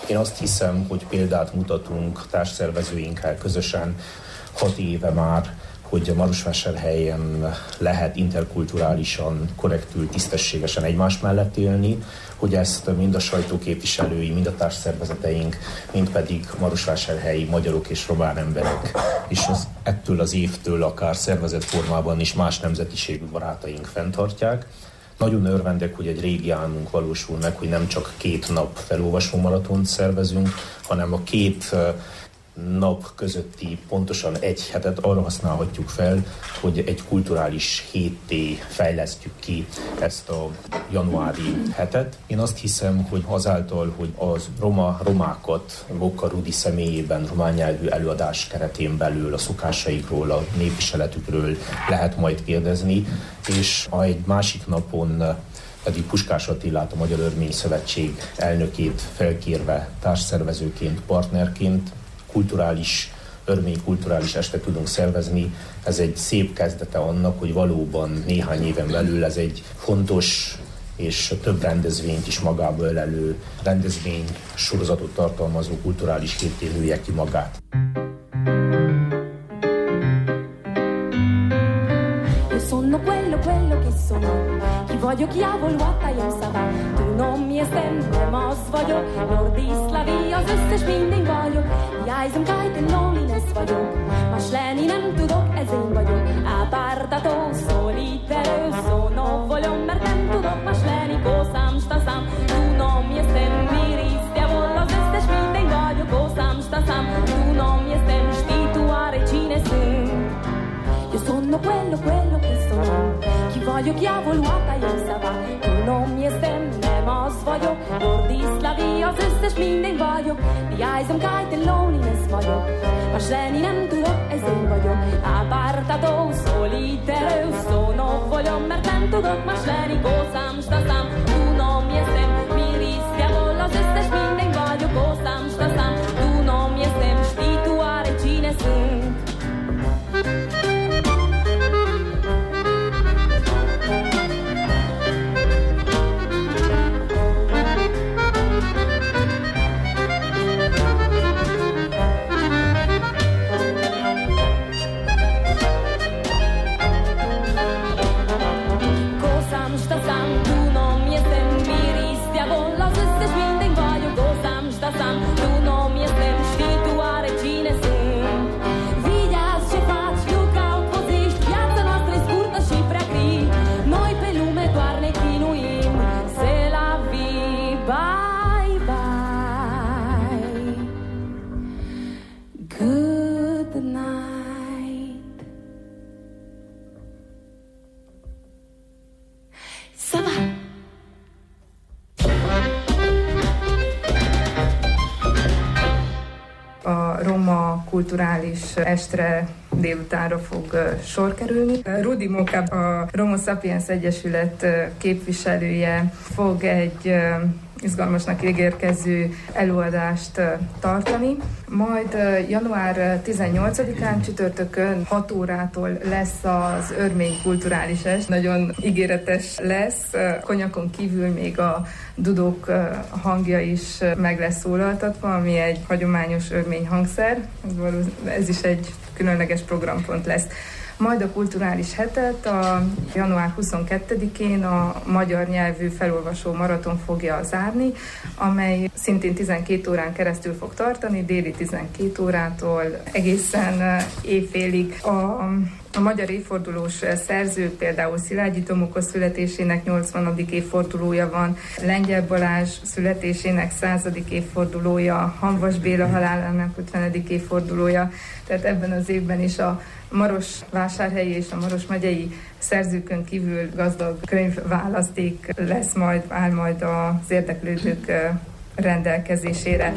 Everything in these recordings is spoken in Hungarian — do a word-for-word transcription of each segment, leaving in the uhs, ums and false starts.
Én azt hiszem, hogy példát mutatunk társszervezőinkkel közösen hat éve már, hogy Marosvásárhelyen lehet interkulturálisan, korrektül, tisztességesen egymás mellett élni, hogy ezt mind a sajtóképviselői, mind a társszervezeteink, mind pedig marosvásárhelyi magyarok és román emberek, és az ettől az évtől akár szervezett formában is más nemzetiségű barátaink fenntartják. Nagyon örvendek, hogy egy régi álmunk valósul meg, hogy nem csak két nap felolvasó maratont szervezünk, hanem a két nap közötti pontosan egy hetet arra használhatjuk fel, hogy egy kulturális hétté fejlesztjük ki ezt a januári hetet. Én azt hiszem, hogy azáltal, hogy az roma romákat Bokka Rudi személyében román nyelvű előadás keretén belül a szokásaikról, a népviseletükről lehet majd kérdezni, és egy másik napon pedig Puskás Attilát, a Magyar Örmény Szövetség elnökét felkérve társszervezőként, partnerként kulturális, örmény kulturális este tudunk szervezni. Ez egy szép kezdete annak, hogy valóban néhány éven belül ez egy fontos és több rendezvényt is magába ölelő rendezvény sorozatot tartalmazó kulturális hétté nője ki magát. Sono quello, quello che sono. Chi voglio, chi ha voluata, io szava. Tu non mi estem, nem az vagyok. Nordiszlavi, az összes minden vagyok. Jájzom, kájten, loneliness vagyok. Más lenni nem tudok, ez én vagyok. Apartato, solitero, sono voglio, mert nem tudok más lenni. Kószám, staszám, tu non mi estem, mi risztiavol, az összes minden vagyok. Kószám, staszám, tu non mi estem, stituare, cine sunt. Io sono quello, quello che sono. Chi voglio, chi ha voluata, io szava. Tu non mi estem, nem az vagyok. Nordiszlavi, az összes minden vagyok. Jájzom, kájten, loneliness vagyok. Más lenni nem tudok, ez én vagyok. Apartato, solitero, sono voglio, mert nem tudok más lenni. Kószám, staszám, tu non mi estem, mi risztiavol, az összes minden vagyok. Kószám, staszám, tu non mi estem, stituare, cine sunt. Kulturális estre délutánra fog sor kerülni. Rudi Moka, a Romo Sapiens Egyesület képviselője fog egy izgalmasnak ígérkező előadást tartani. Majd január tizennyolcadikán csütörtökön hat órától lesz az örmény kulturális est. Nagyon ígéretes lesz. Konyakon kívül még a dudók hangja is meg lesz szólaltatva, ami egy hagyományos örmény hangszer. Ez is egy különleges programpont lesz. Majd a kulturális hetet a január huszonkettedikén a magyar nyelvű felolvasó maraton fogja zárni, amely szintén tizenkét órán keresztül fog tartani, déli tizenkét órától egészen éjfélig. A A magyar évfordulós szerzők, például Szilágyi Tomoko születésének nyolcvanadik évfordulója van, Lengyel Balázs születésének századik évfordulója, Hamvas Béla halálának ötvenedik évfordulója, tehát ebben az évben is a marosvásárhelyi és a Maros megyei szerzőkön kívül gazdag könyvválaszték lesz majd, áll majd az érdeklődők rendelkezésére.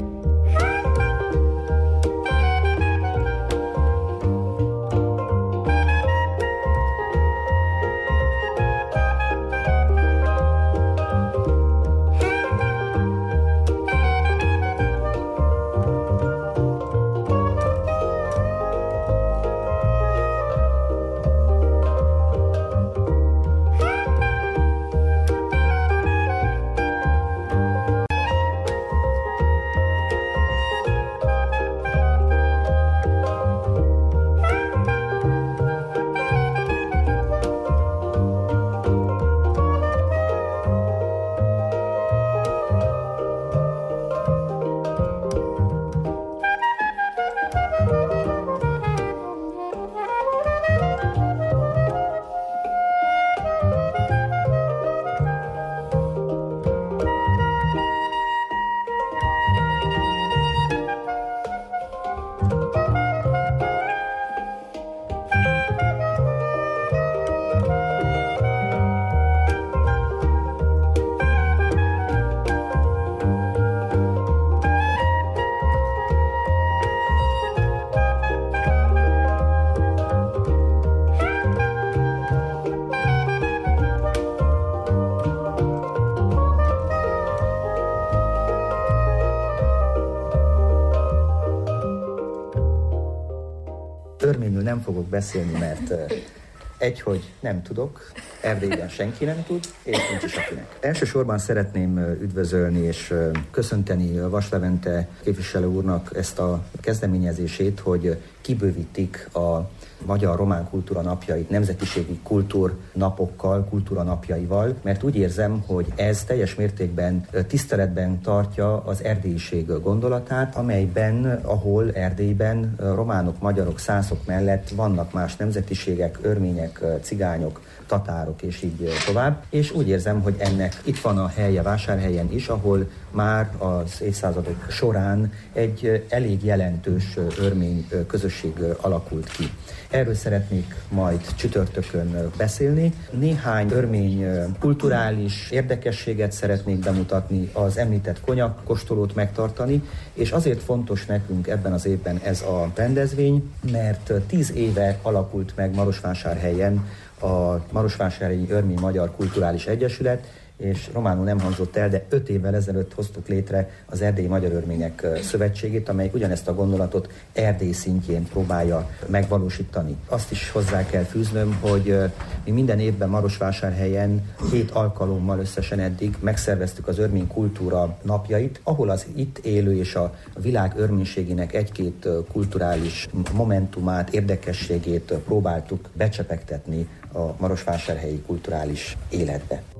Örményül nem fogok beszélni, mert egy, hogy nem tudok, Erdélyben senki nem tud, és nincs is akinek. Elsősorban szeretném üdvözölni és köszönteni Vas Levente képviselő úrnak ezt a kezdeményezését, hogy kibővítik a Magyar Román Kultúra Napjait nemzetiségi kultúrnapokkal, kultúranapjaival, mert úgy érzem, hogy ez teljes mértékben tiszteletben tartja az erdélyiség gondolatát, amelyben, ahol Erdélyben románok, magyarok, szászok mellett vannak más nemzetiségek, örmények, cigányok, tatárok és így tovább. És úgy érzem, hogy ennek itt van a helye Vásárhelyen is, ahol már az évszázadok során egy elég jelentős örmény közösség alakult ki. Erről szeretnék majd csütörtökön beszélni. Néhány örmény kulturális érdekességet szeretnék bemutatni, az említett konyak kóstolót megtartani, és azért fontos nekünk ebben az évben ez a rendezvény, mert tíz éve alakult meg Marosvásárhelyen a Marosvásárhelyi Örmény Magyar Kulturális Egyesület, és románul nem hangzott el, de öt évvel ezelőtt hoztuk létre az Erdélyi Magyar Örmények Szövetségét, amely ugyanezt a gondolatot Erdély szintjén próbálja megvalósítani. Azt is hozzá kell fűznöm, hogy mi minden évben Marosvásárhelyen hét alkalommal összesen eddig megszerveztük az örmény kultúra napjait, ahol az itt élő és a világ örménységének egy-két kulturális momentumát, érdekességét próbáltuk becsepegtetni a marosvásárhelyi kulturális életbe.